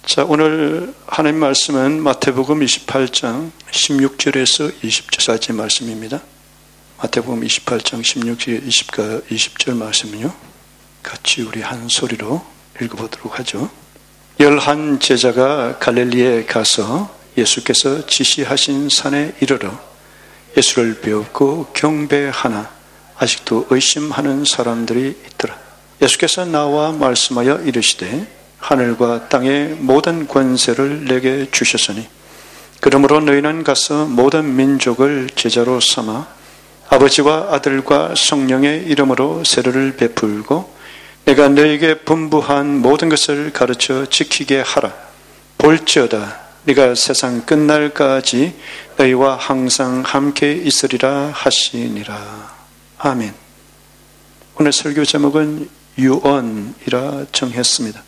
자, 오늘 하나님 말씀은 마태복음 28장 16절에서 20절까지 말씀입니다. 마태복음 28장 16절 20절 말씀은요, 같이 우리 한 소리로 읽어보도록 하죠. 11 제자가 갈릴리에 가서 예수께서 지시하신 산에 이르러 예수를 배웠고 경배하나 아직도 의심하는 사람들이 있더라. 예수께서 나와 말씀하여 이르시되 하늘과 땅의 모든 권세를 내게 주셨으니 그러므로 너희는 가서 모든 민족을 제자로 삼아 아버지와 아들과 성령의 이름으로 세례를 베풀고 내가 너희에게 분부한 모든 것을 가르쳐 지키게 하라. 볼지어다 네가 세상 끝날까지 너희와 항상 함께 있으리라 하시니라. 아멘. 오늘 설교 제목은 유언이라 정했습니다.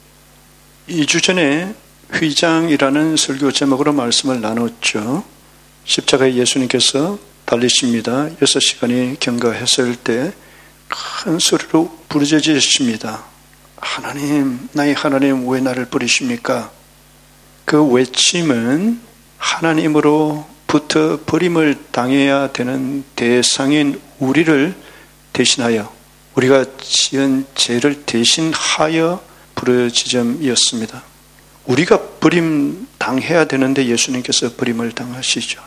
2주 전에 휘장이라는 설교 제목으로 말씀을 나눴죠. 십자가에 예수님께서 달리십니다. 6시간이 경과했을 때 큰 소리로 부르짖으십니다. 하나님, 나의 하나님, 왜 나를 버리십니까? 그 외침은 하나님으로부터 버림을 당해야 되는 대상인 우리를 대신하여, 우리가 지은 죄를 대신하여 부르짖음이었습니다. 우리가 버림 당해야 되는데 예수님께서 버림을 당하시죠.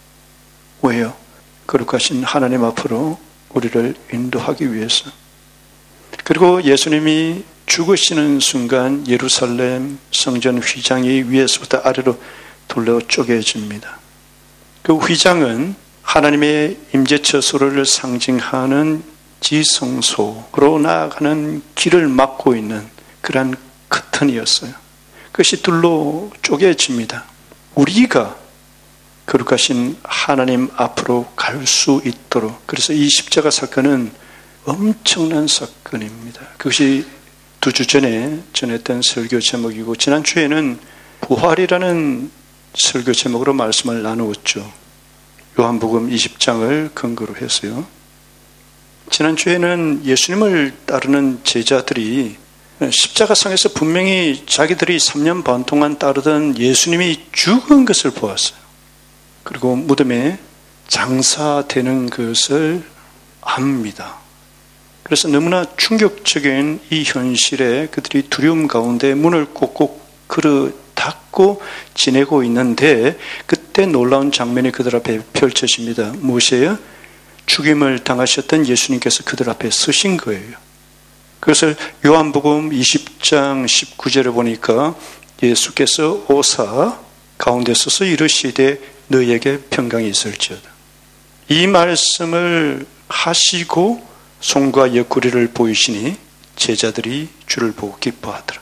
왜요? 거룩하신 하나님 앞으로 우리를 인도하기 위해서. 그리고 예수님이 죽으시는 순간 예루살렘 성전 휘장이 위에서부터 아래로 둘러 쪼개집니다. 그 휘장은 하나님의 임재처소를 상징하는 지성소로 나아가는 길을 막고 있는 그러한 커튼이었어요. 그것이 둘로 쪼개집니다. 우리가 거룩하신 하나님 앞으로 갈 수 있도록. 그래서 이 십자가 사건은 엄청난 사건입니다. 그것이 2주 전에 전했던 설교 제목이고, 지난주에는 부활이라는 설교 제목으로 말씀을 나누었죠. 요한복음 20장을 근거로 했어요. 지난주에는 예수님을 따르는 제자들이 십자가상에서 분명히 자기들이 3년 반 동안 따르던 예수님이 죽은 것을 보았어요. 그리고 무덤에 장사되는 것을 압니다. 그래서 너무나 충격적인 이 현실에 그들이 두려움 가운데 문을 꼭꼭 걸어 닫고 지내고 있는데, 그때 놀라운 장면이 그들 앞에 펼쳐집니다. 무엇이에요? 죽임을 당하셨던 예수님께서 그들 앞에 서신 거예요. 그것을 요한복음 20장 19절에 보니까 예수께서 오사 가운데 서서 이르시되 너희에게 평강이 있을지어다. 이 말씀을 하시고 손과 옆구리를 보이시니 제자들이 주를 보고 기뻐하더라.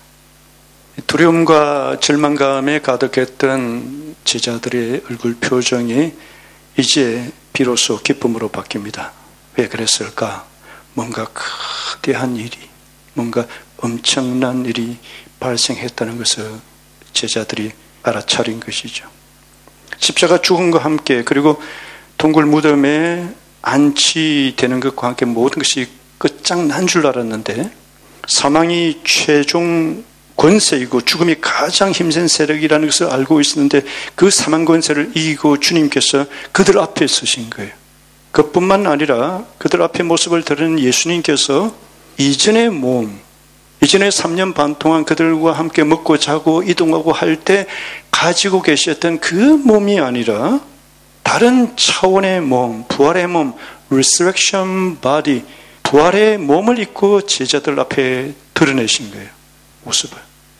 두려움과 절망감에 가득했던 제자들의 얼굴 표정이 이제 비로소 기쁨으로 바뀝니다. 왜 그랬을까? 뭔가 거대한 일이, 뭔가 엄청난 일이 발생했다는 것을 제자들이 알아차린 것이죠. 십자가 죽음과 함께, 그리고 동굴 무덤에 안치되는 것과 함께 모든 것이 끝장난 줄 알았는데, 사망이 최종 권세이고 죽음이 가장 힘센 세력이라는 것을 알고 있었는데, 그 사망 권세를 이기고 주님께서 그들 앞에 서신 거예요. 그뿐만 아니라 그들 앞에 모습을 드러낸 예수님께서 이전의 몸, 이전에 3년 반 동안 그들과 함께 먹고 자고 이동하고 할 때 가지고 계셨던 그 몸이 아니라 다른 차원의 몸, 부활의 몸, resurrection body, 부활의 몸을 입고 제자들 앞에 드러내신 거예요. 모습을.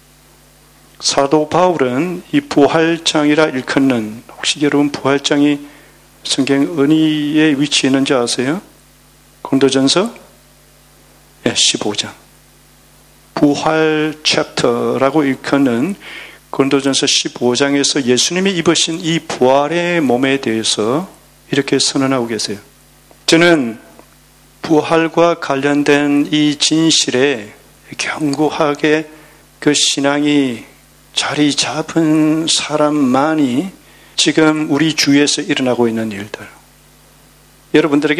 사도 바울은 이 부활장이라 일컫는, 혹시 여러분 부활장이 성경 어디에 위치해 있는지 아세요? 고린도전서 15장. 부활 챕터라고 일컫는 고린도전서 15장에서 예수님이 입으신 이 부활의 몸에 대해서 이렇게 선언하고 계세요. 저는 부활과 관련된 이 진실에 견고하게 그 신앙이 자리 잡은 사람만이 지금 우리 주위에서 일어나고 있는 일들, 여러분들에게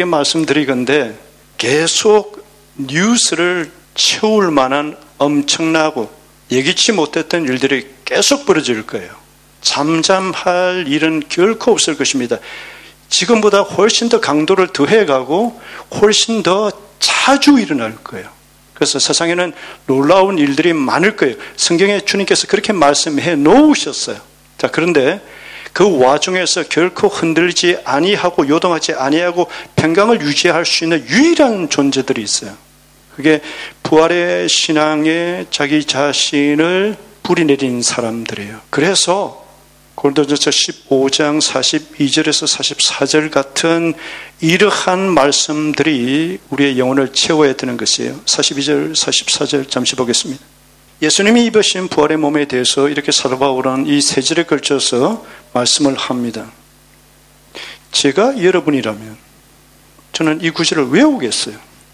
말씀드리건대 계속 뉴스를 채울 만한 엄청나고 예기치 못했던 일들이 계속 벌어질 거예요. 잠잠할 일은 결코 없을 것입니다. 지금보다 훨씬 더 강도를 더해가고 훨씬 더 자주 일어날 거예요. 그래서 세상에는 놀라운 일들이 많을 거예요. 성경에 주님께서 그렇게 말씀해 놓으셨어요. 자, 그런데 그 와중에서 결코 흔들리지 아니하고 요동하지 아니하고 평강을 유지할 수 있는 유일한 존재들이 있어요. 그게 부활의 신앙에 자기 자신을 뿌리내린 사람들이에요. 그래서 고린도전서 15장 42절에서 44절 같은 이러한 말씀들이 우리의 영혼을 채워야 되는 것이에요. 42절, 44절 잠시 보겠습니다. 예수님이 입으신 부활의 몸에 대해서 이렇게 사도 바울은 이 세 절에 걸쳐서 말씀을 합니다. 제가 여러분이라면 저는 이 구절을 외우겠어요.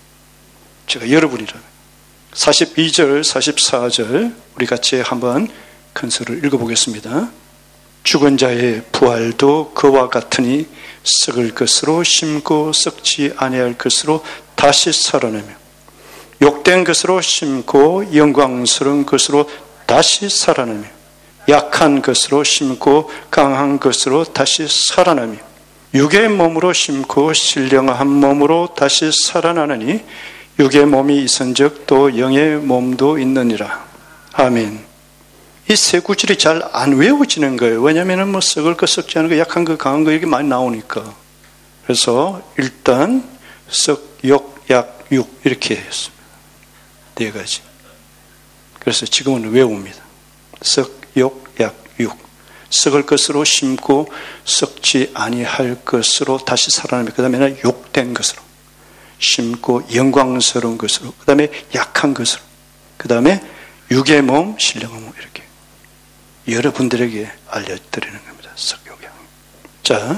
제가 여러분이라면. 42절, 44절 우리 같이 한번 큰 소리를 읽어보겠습니다. 죽은 자의 부활도 그와 같으니 썩을 것으로 심고 썩지 아니할 것으로 다시 살아나며 욕된 것으로 심고 영광스러운 것으로 다시 살아나며 약한 것으로 심고 강한 것으로 다시 살아나며 육의 몸으로 심고 신령한 몸으로 다시 살아나느니 육의 몸이 있은즉 또 영의 몸도 있느니라. 아멘. 이 세 구절이 잘 안 외워지는 거예요. 왜냐하면 뭐 썩을 거, 썩지 않은 거, 약한 거, 강한 거 이렇게 많이 나오니까. 그래서 일단 썩, 욕, 약, 육 이렇게 했습니다. 네 가지. 그래서 지금은 외웁니다. 썩, 욕, 약, 육. 썩을 것으로 심고 썩지 아니할 것으로 다시 살아나며 그 다음에는 욕된 것으로 심고 영광스러운 것으로 그 다음에 약한 것으로 그 다음에 육의 몸, 신령한 몸 이렇게 여러분들에게 알려드리는 겁니다. 썩욕양. 자,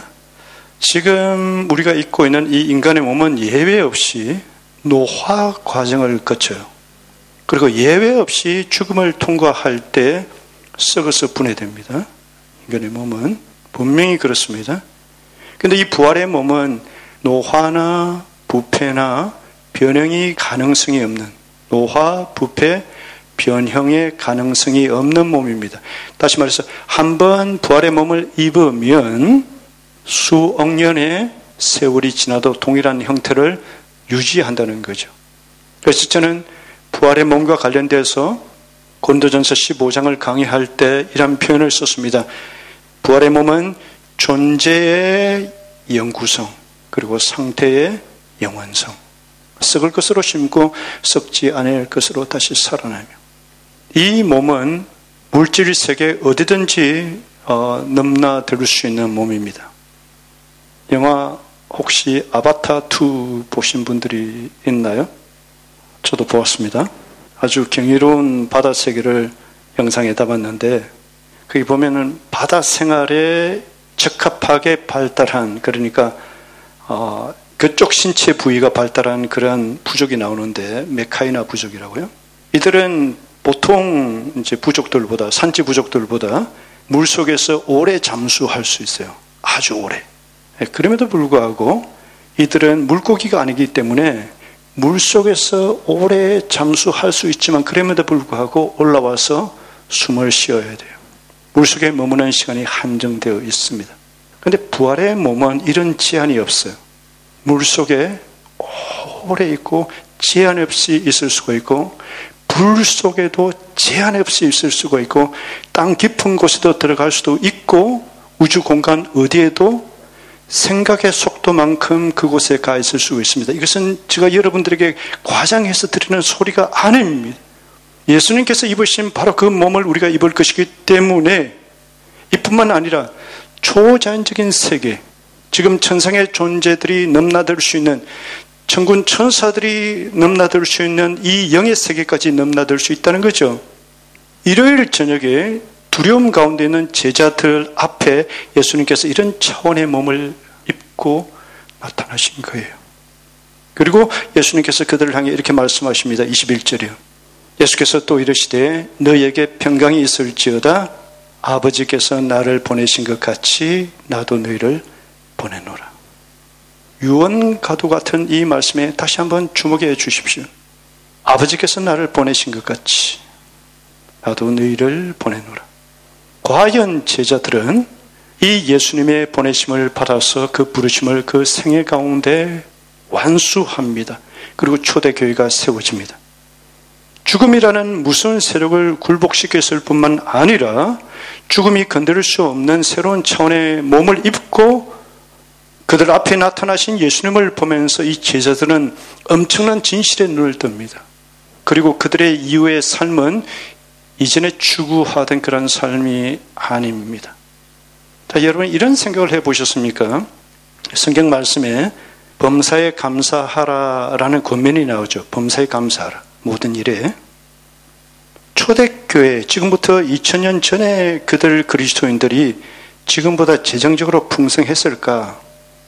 지금 우리가 입고 있는 이 인간의 몸은 예외 없이 노화 과정을 거쳐요. 그리고 예외 없이 죽음을 통과할 때 썩어서 분해됩니다. 인간의 몸은 분명히 그렇습니다. 그런데 이 부활의 몸은 노화나 부패나 변형이 가능성이 없는 노화, 부패, 변형의 가능성이 없는 몸입니다. 다시 말해서 한번 부활의 몸을 입으면 수억 년의 세월이 지나도 동일한 형태를 유지한다는 거죠. 그래서 저는 부활의 몸과 관련돼서 고린도전서 15장을 강의할 때 이런 표현을 썼습니다. 부활의 몸은 존재의 영구성 그리고 상태의 영원성, 썩을 것으로 심고 썩지 않을 것으로 다시 살아나며 이 몸은 물질 세계 어디든지 넘나들 수 있는 몸입니다. 영화 혹시 아바타2 보신 분들이 있나요? 저도 보았습니다. 아주 경이로운 바다 세계를 영상에 담았는데 거기 보면은 바다 생활에 적합하게 발달한 그러니까 그쪽 신체 부위가 발달한 그러한 부족이 나오는데 메카이나 부족이라고요. 이들은 보통 이제 부족들보다 산지 부족들보다 물 속에서 오래 잠수할 수 있어요. 아주 오래. 그럼에도 불구하고 이들은 물고기가 아니기 때문에 물 속에서 오래 잠수할 수 있지만 그럼에도 불구하고 올라와서 숨을 쉬어야 돼요. 물 속에 머무는 시간이 한정되어 있습니다. 그런데 부활의 몸은 이런 제한이 없어요. 물 속에 오래 있고 제한 없이 있을 수가 있고 불 속에도 제한 없이 있을 수가 있고 땅 깊은 곳에도 들어갈 수도 있고 우주 공간 어디에도 생각의 속도만큼 그곳에 가 있을 수 있습니다. 이것은 제가 여러분들에게 과장해서 드리는 소리가 아닙니다. 예수님께서 입으신 바로 그 몸을 우리가 입을 것이기 때문에 이뿐만 아니라 초자연적인 세계, 지금 천상의 존재들이 넘나들 수 있는 천군 천사들이 넘나들 수 있는 이 영의 세계까지 넘나들 수 있다는 거죠. 일요일 저녁에 두려움 가운데 있는 제자들 앞에 예수님께서 이런 차원의 몸을 입고 나타나신 거예요. 그리고 예수님께서 그들을 향해 이렇게 말씀하십니다. 21절이요. 예수께서 또 이르시되 너희에게 평강이 있을지어다 아버지께서 나를 보내신 것 같이 나도 너희를 보내노라. 유언가도 같은 이 말씀에 다시 한번 주목해 주십시오. 아버지께서 나를 보내신 것 같이 나도 너희를 보내노라. 과연 제자들은 이 예수님의 보내심을 받아서 그 부르심을 그 생애 가운데 완수합니다. 그리고 초대교회가 세워집니다. 죽음이라는 무서운 세력을 굴복시켰을 뿐만 아니라 죽음이 건드릴 수 없는 새로운 차원의 몸을 입고 그들 앞에 나타나신 예수님을 보면서 이 제자들은 엄청난 진실에 눈을 뜹니다. 그리고 그들의 이후의 삶은 이전에 추구하던 그런 삶이 아닙니다. 자, 여러분 이런 생각을 해보셨습니까? 성경 말씀에 범사에 감사하라라는 권면이 나오죠. 범사에 감사하라. 모든 일에. 초대교회, 지금부터 2000년 전에 그들 그리스도인들이 지금보다 재정적으로 풍성했을까?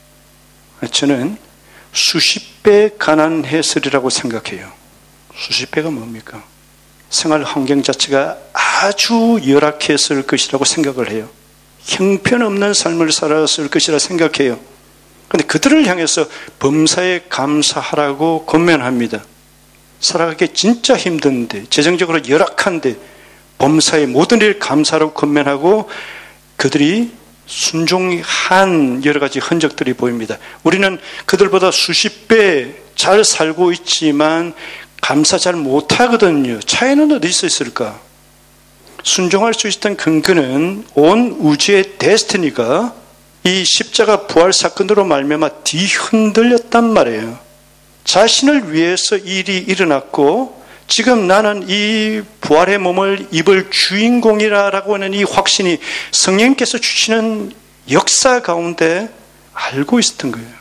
저는 수십 배 가난했으리라고 생각해요. 수십 배가 뭡니까? 생활 환경 자체가 아주 열악했을 것이라고 생각을 해요. 형편없는 삶을 살았을 것이라 생각해요. 그런데 그들을 향해서 범사에 감사하라고 권면합니다. 살아가기 진짜 힘든데, 재정적으로 열악한데 범사에 모든 일 감사하라고 권면하고 그들이 순종한 여러 가지 흔적들이 보입니다. 우리는 그들보다 수십 배 잘 살고 있지만 감사 잘 못하거든요. 차이는 어디 있을까? 순종할 수 있었던 근거는 온 우주의 데스티니가 이 십자가 부활 사건으로 말미암아 뒤흔들렸단 말이에요. 자신을 위해서 일이 일어났고 지금 나는 이 부활의 몸을 입을 주인공이라고 하는 이 확신이 성령께서 주시는 역사 가운데 알고 있었던 거예요.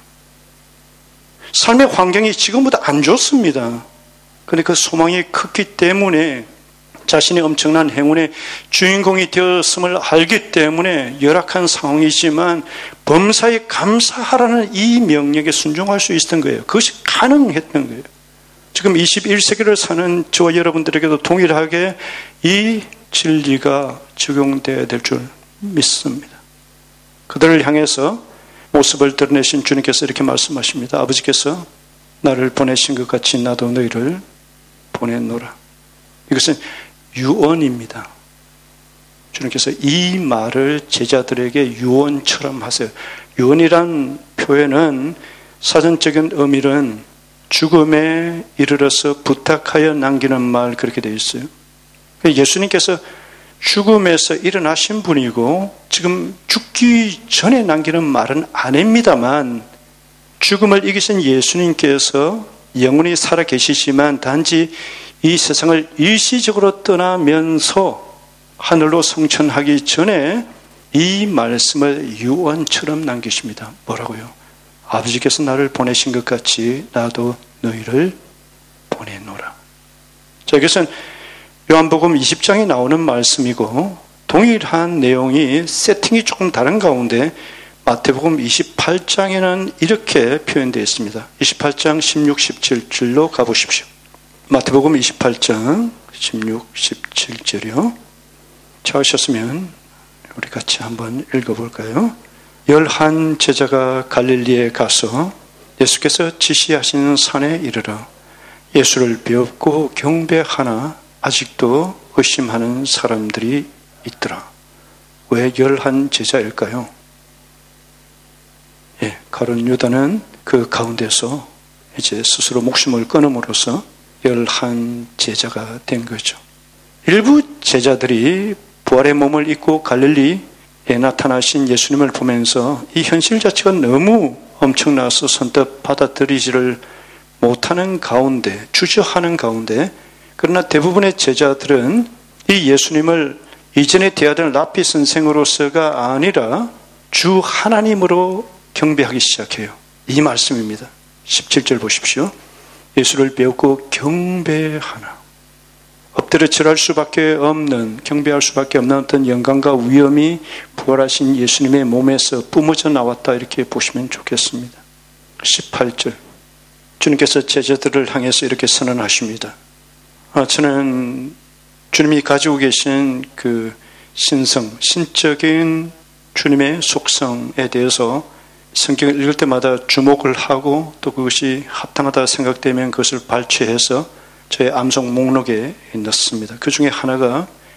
삶의 환경이 지금보다 안 좋습니다. 그런데 그 소망이 컸기 때문에 자신의 엄청난 행운의 주인공이 되었음을 알기 때문에 열악한 상황이지만 범사에 감사하라는 이 명령에 순종할 수 있었던 거예요. 그것이 가능했던 거예요. 지금 21세기를 사는 저와 여러분들에게도 동일하게 이 진리가 적용되어야 될 줄 믿습니다. 그들을 향해서 모습을 드러내신 주님께서 이렇게 말씀하십니다. 아버지께서 나를 보내신 것 같이 나도 너희를 보내노라. 이것은 유언입니다. 주님께서 이 말을 제자들에게 유언처럼 하세요. 유언이란 표현은 사전적인 의미는 죽음에 이르러서 부탁하여 남기는 말, 그렇게 되어 있어요. 예수님께서 죽음에서 일어나신 분이고 지금 죽기 전에 남기는 말은 아닙니다만 죽음을 이기신 예수님께서 영원히 살아 계시지만 단지 이 세상을 일시적으로 떠나면서 하늘로 성천하기 전에 이 말씀을 유언처럼 남기십니다. 뭐라고요? 아버지께서 나를 보내신 것 같이 나도 너희를 보내노라. 자, 이것은 요한복음 20장에 나오는 말씀이고 동일한 내용이 세팅이 조금 다른 가운데 마태복음 28장에는 이렇게 표현되어 있습니다. 28장 16, 17절로 가보십시오. 마태복음 28장 16, 17절이요. 찾으셨으면 우리 같이 한번 읽어볼까요? 11 제자가 갈릴리에 가서 예수께서 지시하시는 산에 이르러 예수를 배웁고 경배하나 아직도 의심하는 사람들이 있더라. 왜 11 제자일까요? 가룟 유다는 그 가운데서 이제 스스로 목숨을 끊음으로써 11 제자가 된 거죠. 일부 제자들이 부활의 몸을 입고 갈릴리에 나타나신 예수님을 보면서 이 현실 자체가 너무 엄청나서 선뜻 받아들이지를 못하는 가운데, 주저하는 가운데, 그러나 대부분의 제자들은 이 예수님을 이전에 대하던 랍비 선생으로서가 아니라 주 하나님으로 경배하기 시작해요. 이 말씀입니다. 17절 보십시오. 예수를 배우고 경배하나. 엎드려 절할 수밖에 없는, 경배할 수밖에 없는 어떤 영광과 위엄이 부활하신 예수님의 몸에서 뿜어져 나왔다, 이렇게 보시면 좋겠습니다. 18절. 주님께서 제자들을 향해서 이렇게 선언하십니다. 저는 주님이 가지고 계신 그 신성, 신적인 주님의 속성에 대해서 성경을 읽을 때마다 주목을 하고 또 그것이 합당하다 생각되면 그것을 발췌해서 저의 암송 목록에 넣습니다. 그 중에 하나가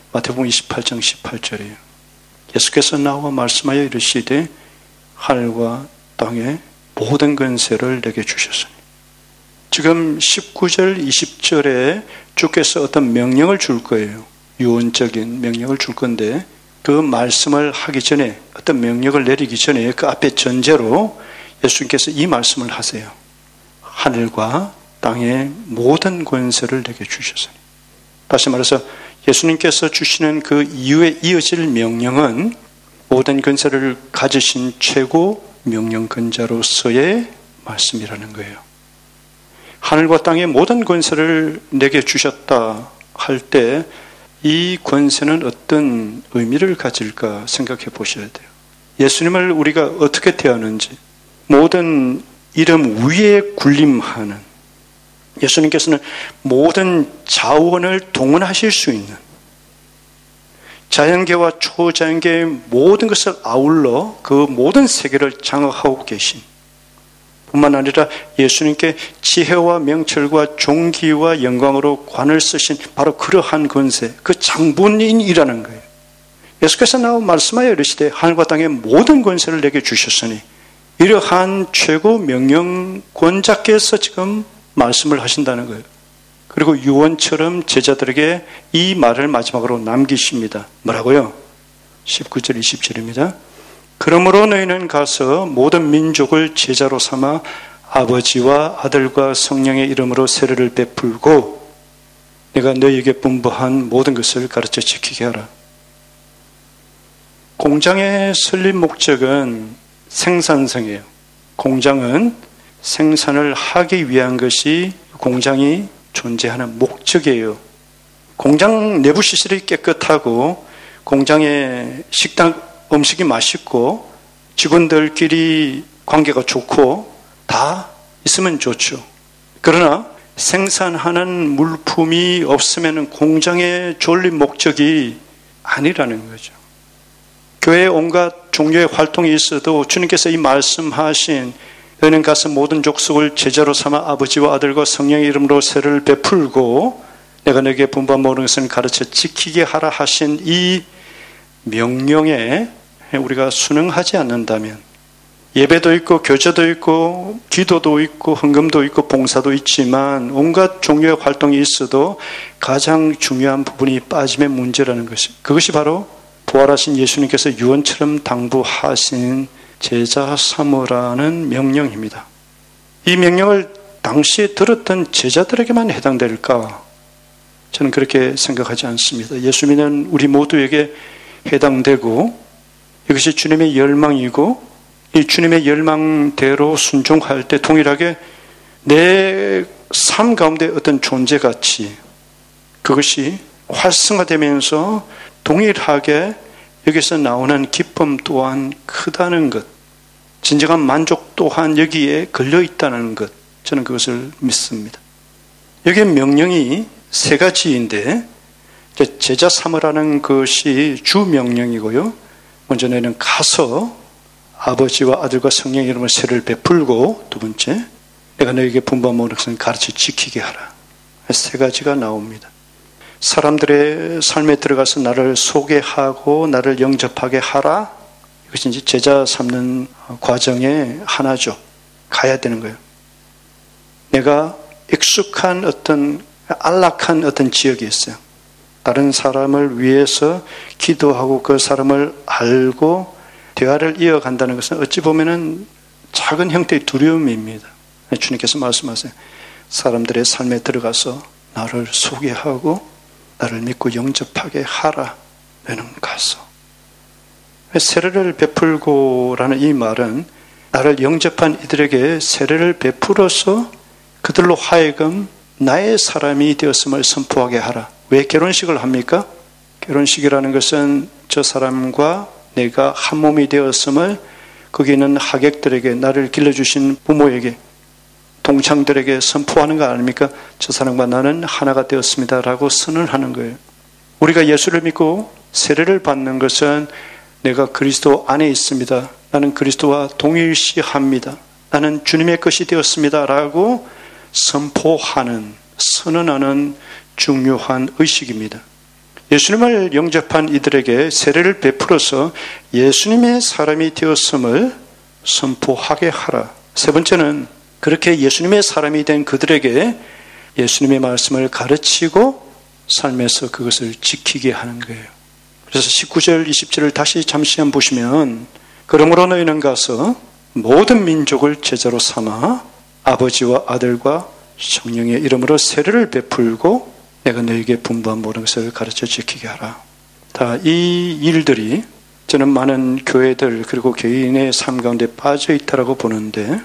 마태복음 28장 18절이에요. 예수께서 나와 말씀하여 이르시되 하늘과 땅의 모든 권세를 내게 주셨으니. 지금 19절 20절에 주께서 어떤 명령을 줄 거예요. 유언적인 명령을 줄 건데 그 말씀을 하기 전에, 어떤 명령을 내리기 전에 그 앞에 전제로 예수님께서 이 말씀을 하세요. 하늘과 땅의 모든 권세를 내게 주셨으니. 다시 말해서 예수님께서 주시는 그 이후에 이어질 명령은 모든 권세를 가지신 최고 명령권자로서의 말씀이라는 거예요. 하늘과 땅의 모든 권세를 내게 주셨다 할 때 이 권세는 어떤 의미를 가질까 생각해 보셔야 돼요. 예수님을 우리가 어떻게 대하는지, 모든 이름 위에 군림하는, 예수님께서는 모든 자원을 동원하실 수 있는, 자연계와 초자연계의 모든 것을 아울러 그 모든 세계를 장악하고 계신, 뿐만 아니라 예수님께 지혜와 명철과 존귀와 영광으로 관을 쓰신 바로 그러한 권세, 그 장본인이라는 거예요. 예수께서 나와 말씀하여 이르시되 하늘과 땅의 모든 권세를 내게 주셨으니, 이러한 최고 명령권자께서 지금 말씀을 하신다는 거예요. 그리고 유언처럼 제자들에게 이 말을 마지막으로 남기십니다. 뭐라고요? 19절 20절입니다. 그러므로 너희는 가서 모든 민족을 제자로 삼아 아버지와 아들과 성령의 이름으로 세례를 베풀고 내가 너희에게 분부한 모든 것을 가르쳐 지키게 하라. 공장의 설립 목적은 생산성이에요. 공장은 생산을 하기 위한 것이 공장이 존재하는 목적이에요. 공장 내부 시설이 깨끗하고 공장의 식당 음식이 맛있고 직원들끼리 관계가 좋고 다 있으면 좋죠. 그러나 생산하는 물품이 없으면 공장의 존립 목적이 아니라는 거죠. 교회에 온갖 종교의 활동이 있어도 주님께서 이 말씀하신 너희는 가서 모든 족속을 제자로 삼아 아버지와 아들과 성령의 이름으로 세례를 베풀고 내가 너에게 분부한 모든 것을 가르쳐 지키게 하라 하신 이 명령에 우리가 순응하지 않는다면, 예배도 있고 교제도 있고 기도도 있고 헌금도 있고 봉사도 있지만 온갖 종교의 활동이 있어도 가장 중요한 부분이 빠짐의 문제라는 것이, 그것이 바로 부활하신 예수님께서 유언처럼 당부하신 제자 삼으라는 명령입니다. 이 명령을 당시에 들었던 제자들에게만 해당될까? 저는 그렇게 생각하지 않습니다. 예수 믿는 우리 모두에게 해당되고 이것이 주님의 열망이고 이 주님의 열망대로 순종할 때 동일하게 내 삶 가운데 어떤 존재가치, 그것이 활성화되면서 동일하게 여기서 나오는 기쁨 또한 크다는 것, 진정한 만족 또한 여기에 걸려있다는 것, 저는 그것을 믿습니다. 여기에 명령이 세 가지인데 제자 삼으라는 것이 주 명령이고요. 먼저 너희는 가서 아버지와 아들과 성령의 이름으로 세례를 베풀고, 두 번째 내가 너에게 분부한 모든 것을 가르쳐 지키게 하라. 세 가지가 나옵니다. 사람들의 삶에 들어가서 나를 소개하고 나를 영접하게 하라. 이것이 이제 제자 삼는 과정의 하나죠. 가야 되는 거예요. 내가 익숙한 어떤 안락한 어떤 지역이 있어요. 다른 사람을 위해서 기도하고 그 사람을 알고 대화를 이어간다는 것은 어찌 보면은 작은 형태의 두려움입니다. 주님께서 말씀하세요. 사람들의 삶에 들어가서 나를 소개하고 나를 믿고 영접하게 하라. 너는 가서. 세례를 베풀고라는 이 말은 나를 영접한 이들에게 세례를 베풀어서 그들로 하여금 나의 사람이 되었음을 선포하게 하라. 왜 결혼식을 합니까? 결혼식이라는 것은 저 사람과 내가 한 몸이 되었음을 거기 있는 하객들에게, 나를 길러주신 부모에게, 동창들에게 선포하는 거 아닙니까? 저 사람과 나는 하나가 되었습니다라고 선언하는 거예요. 우리가 예수를 믿고 세례를 받는 것은 내가 그리스도 안에 있습니다. 나는 그리스도와 동일시합니다. 나는 주님의 것이 되었습니다라고 선포하는, 선언하는 중요한 의식입니다. 예수님을 영접한 이들에게 세례를 베풀어서 예수님의 사람이 되었음을 선포하게 하라. 세 번째는 그렇게 예수님의 사람이 된 그들에게 예수님의 말씀을 가르치고 삶에서 그것을 지키게 하는 거예요. 그래서 19절, 20절을 다시 잠시 한번 보시면 그러므로 너희는 가서 모든 민족을 제자로 삼아 아버지와 아들과 성령의 이름으로 세례를 베풀고 내가 너희에게 분부한 모든 것을 가르쳐 지키게 하라. 다 이 일들이 저는 많은 교회들 그리고 개인의 삶 가운데 빠져 있다라고 보는데,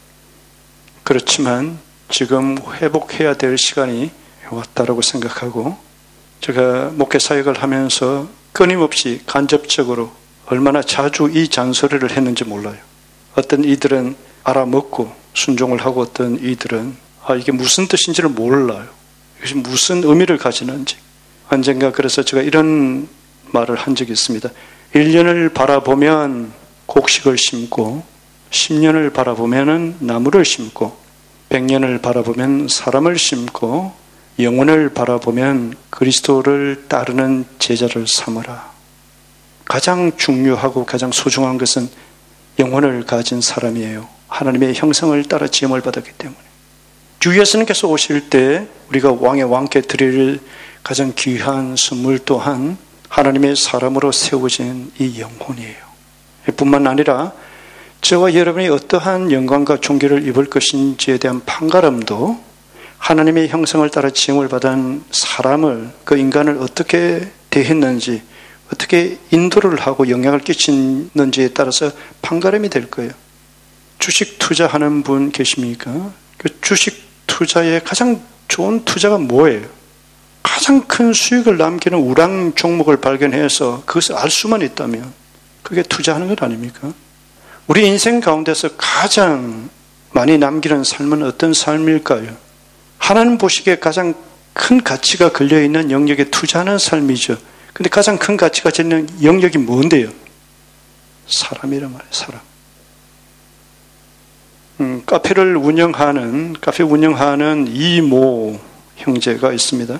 그렇지만 지금 회복해야 될 시간이 왔다라고 생각하고, 제가 목회 사역을 하면서 끊임없이 간접적으로 얼마나 자주 이 잔소리를 했는지 몰라요. 어떤 이들은 알아먹고 순종을 하고 어떤 이들은 이게 무슨 뜻인지를 몰라요. 이것이 무슨 의미를 가지는지. 언젠가 그래서 제가 이런 말을 한 적이 있습니다. 1년을 바라보면 곡식을 심고 10년을 바라보면 나무를 심고 100년을 바라보면 사람을 심고 영혼을 바라보면 그리스도를 따르는 제자를 삼으라. 가장 중요하고 가장 소중한 것은 영혼을 가진 사람이에요. 하나님의 형상을 따라 지음을 받았기 때문에. 주 예수님께서 오실 때 우리가 왕의 왕께 드릴 가장 귀한 선물 또한 하나님의 사람으로 세워진 이 영혼이에요. 뿐만 아니라 저와 여러분이 어떠한 영광과 존귀를 입을 것인지에 대한 판가름도 하나님의 형상을 따라 지음을 받은 사람을, 그 인간을 어떻게 대했는지, 어떻게 인도를 하고 영향을 끼치는지에 따라서 판가름이 될 거예요. 주식 투자하는 분 계십니까? 그 주식 투자의 가장 좋은 투자가 뭐예요? 가장 큰 수익을 남기는 우량 종목을 발견해서 그것을 알 수만 있다면 그게 투자하는 것 아닙니까? 우리 인생 가운데서 가장 많이 남기는 삶은 어떤 삶일까요? 하나님 보시기에 가장 큰 가치가 걸려있는 영역에 투자하는 삶이죠. 근데 가장 큰 가치가 있는 영역이 뭔데요? 사람이란 말이에요. 사람. 카페 운영하는 이모 형제가 있습니다.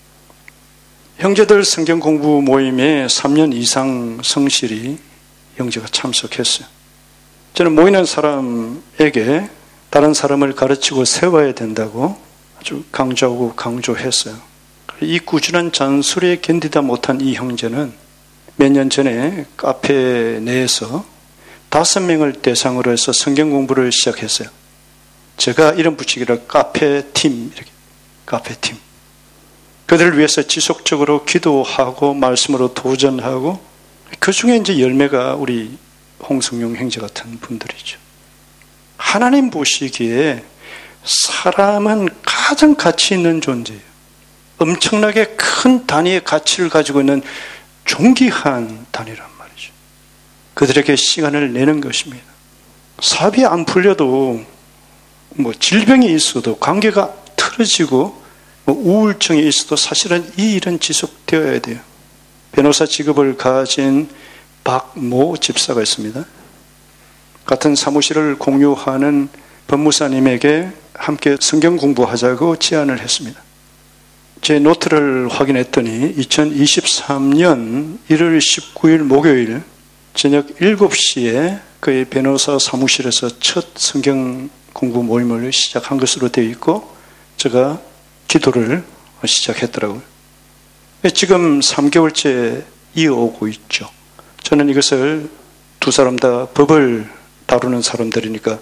형제들 성경 공부 모임에 3년 이상 성실히 형제가 참석했어요. 저는 모이는 사람에게 다른 사람을 가르치고 세워야 된다고 아주 강조하고 강조했어요. 이 꾸준한 잔소리에 견디다 못한 이 형제는 몇 년 전에 카페 내에서 5명을 대상으로 해서 성경 공부를 시작했어요. 제가 이름 붙이기로 카페팀, 이렇게 카페팀. 그들을 위해서 지속적으로 기도하고 말씀으로 도전하고, 그 중에 이제 열매가 우리 홍성용 형제 같은 분들이죠. 하나님 보시기에 사람은 가장 가치 있는 존재예요. 엄청나게 큰 단위의 가치를 가지고 있는 존귀한 단위란 말이죠. 그들에게 시간을 내는 것입니다. 사업이 안 풀려도 질병이 있어도 관계가 틀어지고 우울증이 있어도 사실은 이 일은 지속되어야 돼요. 변호사 직업을 가진 박모 집사가 있습니다. 같은 사무실을 공유하는 법무사님에게 함께 성경 공부하자고 제안을 했습니다. 제 노트를 확인했더니 2023년 1월 19일 목요일 저녁 7시에 그의 변호사 사무실에서 첫 성경 공부 모임을 시작한 것으로 되어 있고, 제가 기도를 시작했더라고요. 지금 3개월째 이어오고 있죠. 저는 이것을 두 사람 다 법을 다루는 사람들이니까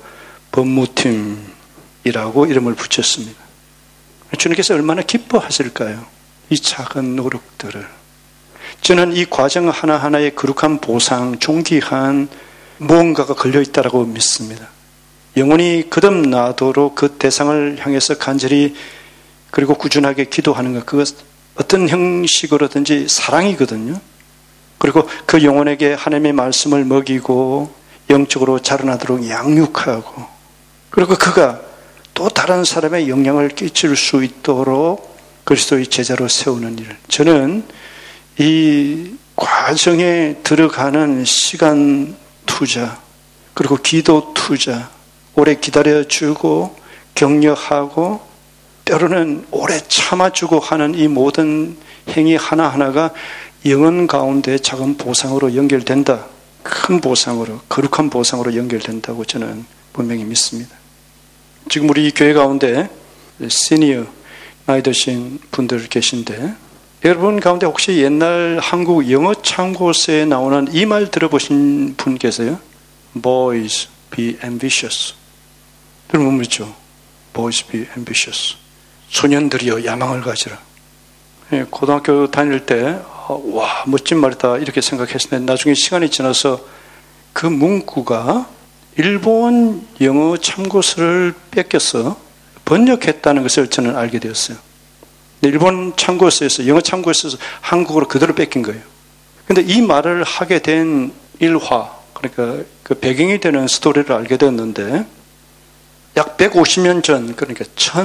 법무팀이라고 이름을 붙였습니다. 주님께서 얼마나 기뻐하실까요? 이 작은 노력들을. 저는 이 과정 하나하나에 거룩한 보상, 존귀한 무언가가 걸려있다고 믿습니다. 영혼이 거듭나도록 그 대상을 향해서 간절히 그리고 꾸준하게 기도하는 것, 그것 어떤 형식으로든지 사랑이거든요. 그리고 그 영혼에게 하나님의 말씀을 먹이고 영적으로 자라나도록 양육하고, 그리고 그가 또 다른 사람의 영향을 끼칠 수 있도록 그리스도의 제자로 세우는 일. 저는 이 과정에 들어가는 시간 투자, 그리고 기도 투자, 오래 기다려주고 격려하고 때로는 오래 참아주고 하는 이 모든 행위 하나하나가 영혼 가운데 작은 보상으로 연결된다. 큰 보상으로, 거룩한 보상으로 연결된다고 저는 분명히 믿습니다. 지금 우리 교회 가운데 시니어 나이 드신 분들 계신데 여러분 가운데 혹시 옛날 한국 영어 참고서에 나오는 이 말 들어보신 분 계세요? Boys, be ambitious. 여러분 뭐죠? Boys, be ambitious. 소년들이여 야망을 가지라. 고등학교 다닐 때 와 멋진 말이다 이렇게 생각했는데 나중에 시간이 지나서 그 문구가 일본 영어 참고서를 뺏겨서 번역했다는 것을 저는 알게 되었어요. 일본 참고서에서 영어 참고서에서 한국어로 그대로 뺏긴 거예요. 그런데 이 말을 하게 된 일화, 그러니까 그 배경이 되는 스토리를 알게 되었는데 약 150년 전, 그러니까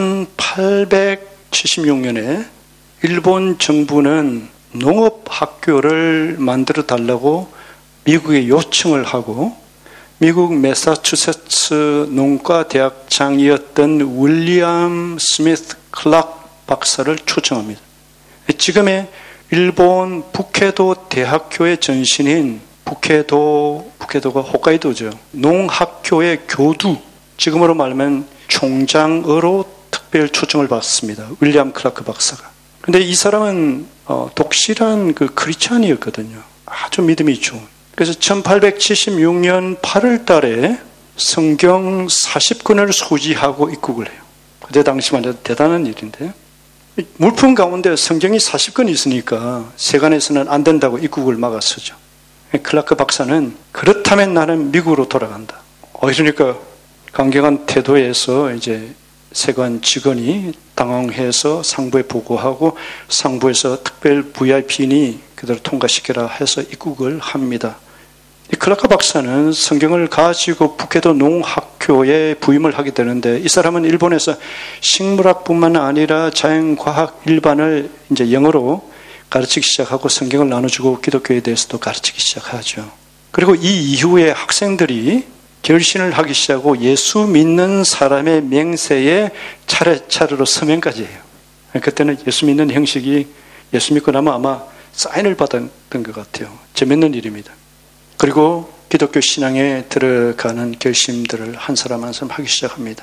1876년에 일본 정부는 농업학교를 만들어 달라고 미국에 요청을 하고 미국 매사추세츠 농과대학장이었던 윌리엄 스미스 클락 박사를 초청합니다. 지금의 일본 북해도 대학교의 전신인 북해도가 홋카이도죠. 농학교의 교두, 지금으로 말하면 총장으로 특별 초청을 받습니다. 윌리엄 클라크 박사가. 근데 이 사람은 독실한 그 크리스찬이었거든요. 아주 믿음이 좋은. 그래서 1876년 8월 달에 성경 40권을 소지하고 입국을 해요. 그때 당시만 해도 대단한 일인데 물품 가운데 성경이 40권 있으니까 세관에서는 안 된다고 입국을 막았었죠. 클라크 박사는 그렇다면 나는 미국으로 돌아간다. 이러니까 강경한 태도에서 이제 세관 직원이 당황해서 상부에 보고하고 상부에서 특별 VIP니 그대로 통과시켜라 해서 입국을 합니다. 이 클라크 박사는 성경을 가지고 북해도 농학교에 부임을 하게 되는데 이 사람은 일본에서 식물학뿐만 아니라 자연과학 일반을 이제 영어로 가르치기 시작하고 성경을 나눠주고 기독교에 대해서도 가르치기 시작하죠. 그리고 이 이후에 학생들이 결신을 하기 시작하고 예수 믿는 사람의 맹세에 차례차례로 서명까지 해요. 그때는 예수 믿는 형식이 예수 믿고 나면 아마 사인을 받았던 것 같아요. 재밌는 일입니다. 그리고 기독교 신앙에 들어가는 결심들을 한 사람 한 사람 하기 시작합니다.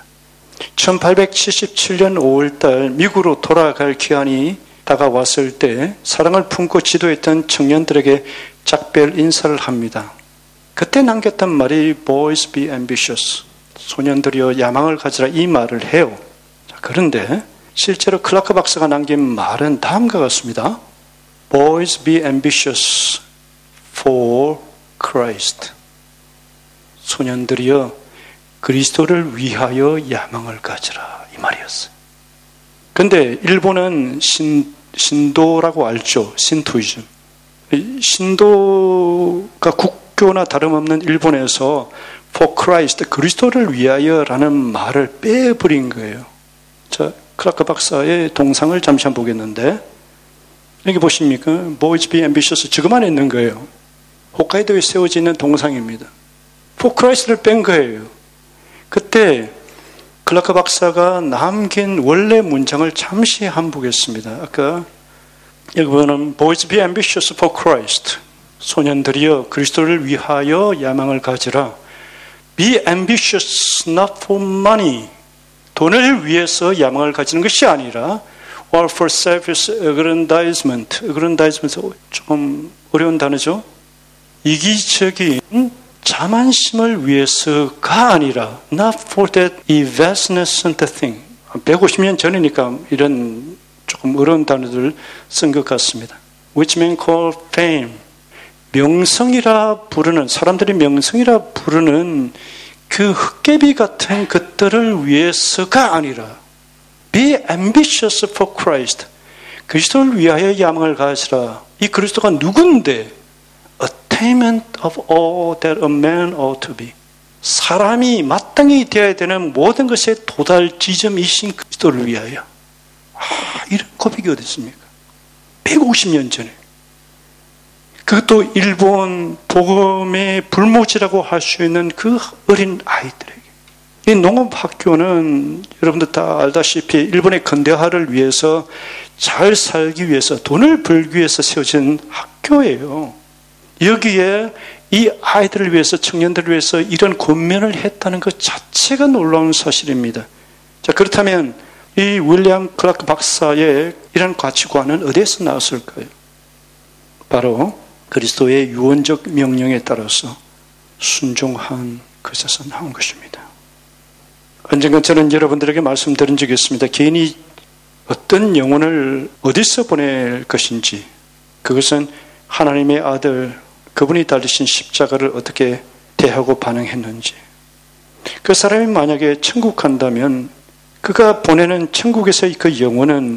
1877년 5월달 미국으로 돌아갈 기한이 다가왔을 때 사랑을 품고 지도했던 청년들에게 작별 인사를 합니다. 그때 남겼던 말이 Boys be ambitious. 소년들이여 야망을 가지라 이 말을 해요. 그런데 실제로 클라크 박사가 남긴 말은 다음과 같습니다. Boys be ambitious for Christ. 소년들이여 그리스도를 위하여 야망을 가지라 이 말이었어요. 그런데 일본은 신도라고 알죠. 신토이즘. 신도가 국교나 다름없는 일본에서 for Christ, 그리스도를 위하여라는 말을 빼버린 거예요. 자, 클라크 박사의 동상을 잠시 한번 보겠는데 여기 보십니까? Boys be ambitious 지금 안에 있는 거예요. 홋카이도에 세워져 있는 동상입니다. For Christ를 뺀 거예요. 그때 클라크 박사가 남긴 원래 문장을 잠시 한번 보겠습니다. 아까 여기 보면 Boys be ambitious for Christ. 소년들이여 그리스도를 위하여 야망을 가지라. Be ambitious not for money. 돈을 위해서 야망을 가지는 것이 아니라 or for selfish aggrandizement. aggrandizement 좀 어려운 단어죠. 이기적인 자만심을 위해서가 아니라 not for that evanescent thing. 150년 전이니까 이런 조금 어려운 단어들을 쓴 것 같습니다. Which men call fame. 명성이라 부르는, 사람들이 명성이라 부르는 그 흙개비 같은 것들을 위해서가 아니라 Be ambitious for Christ. 그리스도를 위하여 야망을 가지라. 이 그리스도가 누군데? Attainment of all that a man ought to be. 사람이 마땅히 되어야 되는 모든 것의 도달 지점이신 그리스도를 위하여. 이런 고백이 어디 있습니까? 150년 전에. 그것도 일본 복음의 불모지라고 할 수 있는 그 어린 아이들에게. 이 농업학교는 여러분들 다 알다시피 일본의 근대화를 위해서 잘 살기 위해서 돈을 벌기 위해서 세워진 학교예요. 여기에 이 아이들을 위해서 청년들을 위해서 이런 권면을 했다는 것 자체가 놀라운 사실입니다. 자, 그렇다면 이 윌리엄 클라크 박사의 이런 가치관은 어디에서 나왔을까요? 바로 그리스도의 유언적 명령에 따라서 순종한 것에서 나온 것입니다. 언젠가 저는 여러분들에게 말씀드린 적이 있습니다. 개인이 어떤 영혼을 어디서 보낼 것인지, 그것은 하나님의 아들, 그분이 달리신 십자가를 어떻게 대하고 반응했는지, 그 사람이 만약에 천국 간다면 그가 보내는 천국에서의 그 영혼은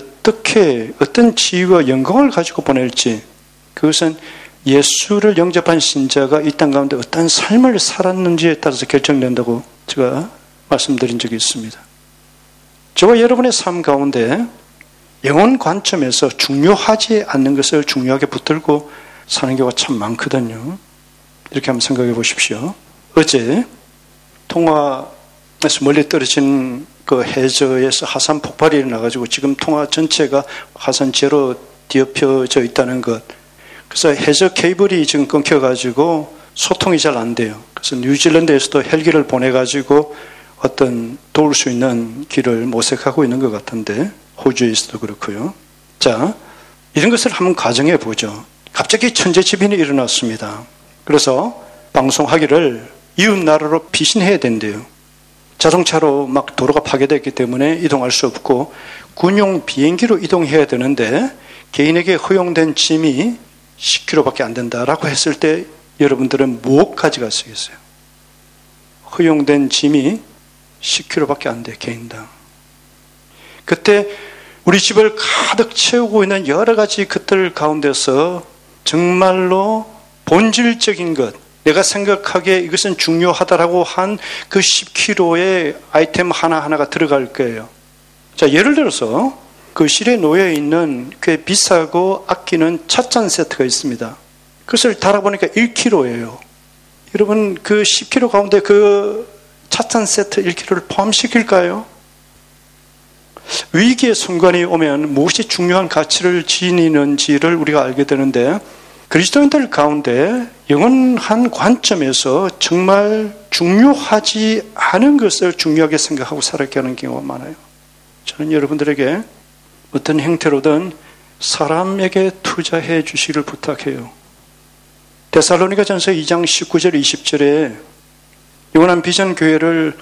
어떤 지위와 영광을 가지고 보낼지, 그것은 예수를 영접한 신자가 이 땅 가운데 어떤 삶을 살았는지에 따라서 결정된다고 제가 말씀드린 적이 있습니다. 저와 여러분의 삶 가운데 영혼 관점에서 중요하지 않는 것을 중요하게 붙들고 사는 경우가 참 많거든요. 이렇게 한번 생각해 보십시오. 어제 통화에서 멀리 떨어진 그 해저에서 화산 폭발이 일어나가지고 지금 통화 전체가 화산재로 뒤엎여져 있다는 것. 그래서 해저 케이블이 지금 끊겨가지고 소통이 잘 안 돼요. 그래서 뉴질랜드에서도 헬기를 보내가지고 어떤 도울 수 있는 길을 모색하고 있는 것 같은데, 호주에서도 그렇고요. 자, 이런 것을 한번 가정해 보죠. 갑자기 천재지변이 일어났습니다. 그래서 방송하기를 이웃 나라로 피신해야 된대요. 자동차로 막 도로가 파괴됐기 때문에 이동할 수 없고 군용 비행기로 이동해야 되는데 개인에게 허용된 짐이 10kg밖에 안 된다라고 했을 때 여러분들은 무엇까지 가시겠어요? 허용된 짐이 10kg밖에 안 돼, 개인당. 그때 우리 집을 가득 채우고 있는 여러 가지 것들 가운데서 정말로 본질적인 것, 내가 생각하기에 이것은 중요하다라고 한 그 10kg의 아이템 하나하나가 들어갈 거예요. 자, 예를 들어서 그 실에 놓여 있는 꽤 비싸고 아끼는 찻잔 세트가 있습니다. 그것을 달아보니까 1kg예요. 여러분, 그 10kg 가운데 그 찻잔 세트 1kg를 포함시킬까요? 위기의 순간이 오면 무엇이 중요한 가치를 지니는지를 우리가 알게 되는데, 그리스도인들 가운데 영원한 관점에서 정말 중요하지 않은 것을 중요하게 생각하고 살아가게 하는 경우가 많아요. 저는 여러분들에게 어떤 형태로든 사람에게 투자해 주시기를 부탁해요. 데살로니가전서 2장 19절 20절에 영원한 비전 교회를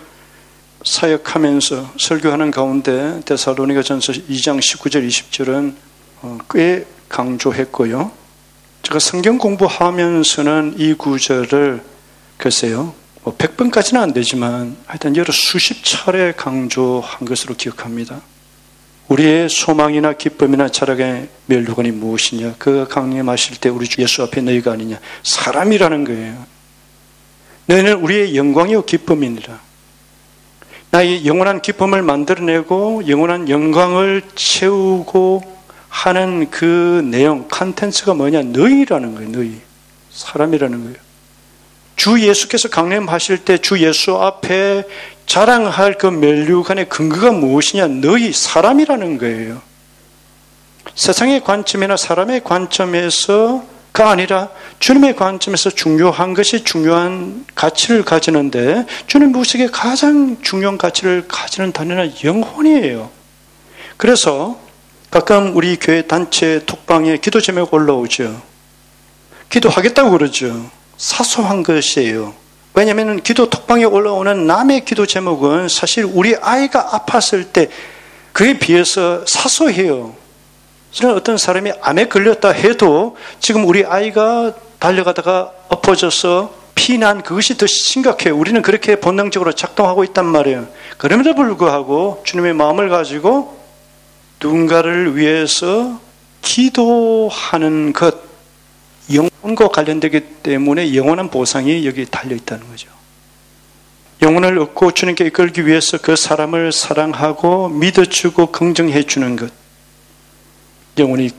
사역하면서 설교하는 가운데 데살로니가전서 2장 19절 20절은 꽤 강조했고요. 제가 성경 공부하면서는 이 구절을 글쎄요, 100번까지는 안 되지만 하여튼 여러 수십 차례 강조한 것으로 기억합니다. 우리의 소망이나 기쁨이나 자락의 멸류관이 무엇이냐? 그가 강림하실 때 우리 주 예수 앞에 너희가 아니냐? 사람이라는 거예요. 너희는 우리의 영광이요 기쁨이니라. 나의 영원한 기쁨을 만들어내고 영원한 영광을 채우고 하는 그 내용, 컨텐츠가 뭐냐? 너희라는 거예요. 너희. 사람이라는 거예요. 주 예수께서 강림하실 때 주 예수 앞에 자랑할 그 멸류관의 근거가 무엇이냐? 너희, 사람이라는 거예요. 세상의 관점이나 사람의 관점에서가 아니라 주님의 관점에서 중요한 것이 중요한 가치를 가지는데, 주님 무엇에게 가장 중요한 가치를 가지는 단어는 영혼이에요. 그래서 가끔 우리 교회 단체 톡방에 기도 제목 올라오죠. 기도하겠다고 그러죠. 사소한 것이에요. 왜냐하면 기도 톡방에 올라오는 남의 기도 제목은 사실 우리 아이가 아팠을 때 그에 비해서 사소해요. 저는 어떤 사람이 암에 걸렸다 해도 지금 우리 아이가 달려가다가 엎어져서 피난 그것이 더 심각해요. 우리는 그렇게 본능적으로 작동하고 있단 말이에요. 그럼에도 불구하고 주님의 마음을 가지고 누군가를 위해서 기도하는 것, 영혼과 관련되기 때문에 영원한 보상이 여기 달려있다는 거죠. 영혼을 얻고 주님께 이끌기 위해서 그 사람을 사랑하고 믿어주고 긍정해주는 것, 영원히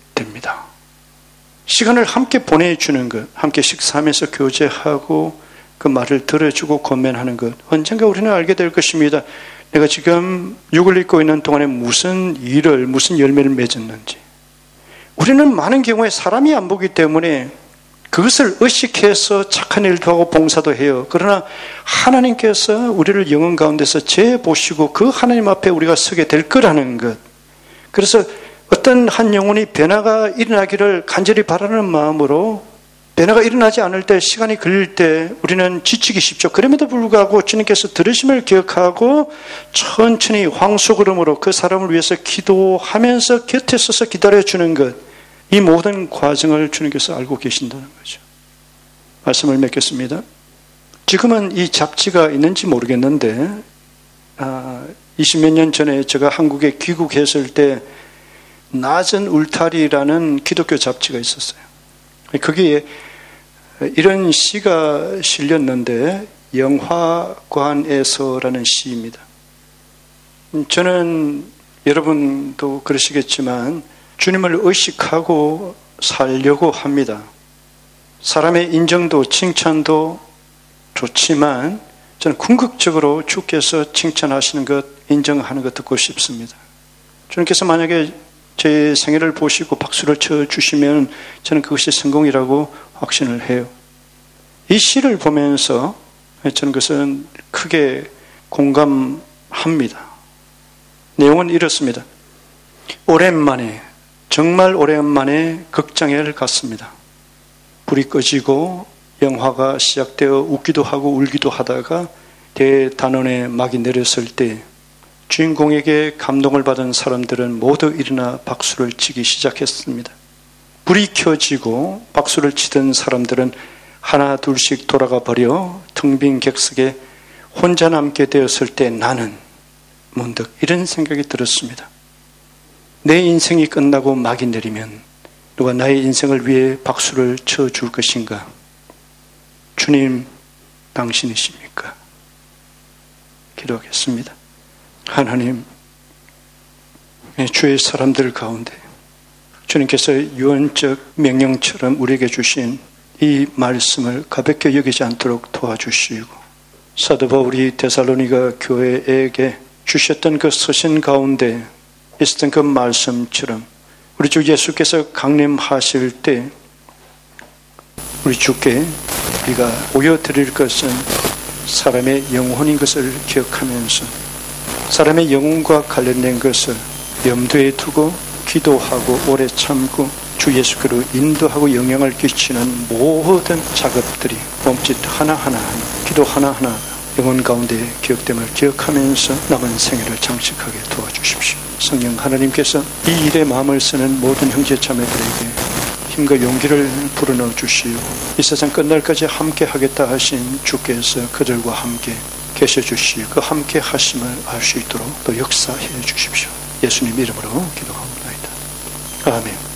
기억됩니다. 시간을 함께 보내주는 것, 함께 식사하면서 교제하고 그 말을 들어주고 권면하는 것. 언젠가 우리는 알게 될 것입니다. 내가 지금 육을 입고 있는 동안에 무슨 열매를 맺었는지. 우리는 많은 경우에 사람이 안 보기 때문에 그것을 의식해서 착한 일도 하고 봉사도 해요. 그러나 하나님께서 우리를 영혼 가운데서 재보시고 그 하나님 앞에 우리가 서게 될 거라는 것. 그래서 어떤 한 영혼이 변화가 일어나기를 간절히 바라는 마음으로 변화가 일어나지 않을 때, 시간이 걸릴 때 우리는 지치기 쉽죠. 그럼에도 불구하고 주님께서 들으심을 기억하고 천천히 황소걸음으로 그 사람을 위해서 기도하면서 곁에 서서 기다려주는 것. 이 모든 과정을 주님께서 알고 계신다는 거죠. 말씀을 맺겠습니다. 지금은 이 잡지가 있는지 모르겠는데 20몇 년 전에 제가 한국에 귀국했을 때 낮은 울타리라는 기독교 잡지가 있었어요. 거기에 이런 시가 실렸는데 영화관에서라는 시입니다. 저는 여러분도 그러시겠지만 주님을 의식하고 살려고 합니다. 사람의 인정도 칭찬도 좋지만 저는 궁극적으로 주께서 칭찬하시는 것, 인정하는 것 듣고 싶습니다. 주님께서 만약에 제 생애를 보시고 박수를 쳐주시면 저는 그것이 성공이라고 확신을 해요. 이 시를 보면서 저는 그것은 크게 공감합니다. 내용은 이렇습니다. 오랜만에, 정말 오랜만에 극장에 갔습니다. 불이 꺼지고 영화가 시작되어 웃기도 하고 울기도 하다가 대단원의 막이 내렸을 때 주인공에게 감동을 받은 사람들은 모두 일어나 박수를 치기 시작했습니다. 불이 켜지고 박수를 치던 사람들은 하나 둘씩 돌아가 버려 텅 빈 객석에 혼자 남게 되었을 때 나는 문득 이런 생각이 들었습니다. 내 인생이 끝나고 막이 내리면 누가 나의 인생을 위해 박수를 쳐줄 것인가? 주님, 당신이십니까? 기도하겠습니다. 하나님, 주의 사람들 가운데 주님께서 유언적 명령처럼 우리에게 주신 이 말씀을 가볍게 여기지 않도록 도와주시고 사도 바울이 데살로니가 교회에게 주셨던 그 서신 가운데 있었던 그 말씀처럼 우리 주 예수께서 강림하실 때 우리 주께 우리가 보여드릴 것은 사람의 영혼인 것을 기억하면서 사람의 영혼과 관련된 것을 염두에 두고 기도하고 오래 참고 주 예수께로 인도하고 영향을 끼치는 모든 작업들이 몸짓 하나하나, 기도 하나하나 영혼 가운데 기억됨을 기억하면서 남은 생애를 장식하게 도와주십시오. 성령 하나님께서 이 일에 마음을 쓰는 모든 형제자매들에게 힘과 용기를 불어넣어 주시고 이 세상 끝날까지 함께 하겠다 하신 주께서 그들과 함께 계셔 주시고 그 함께 하심을 알 수 있도록 또 역사해 주십시오. 예수님 이름으로 기도합니다.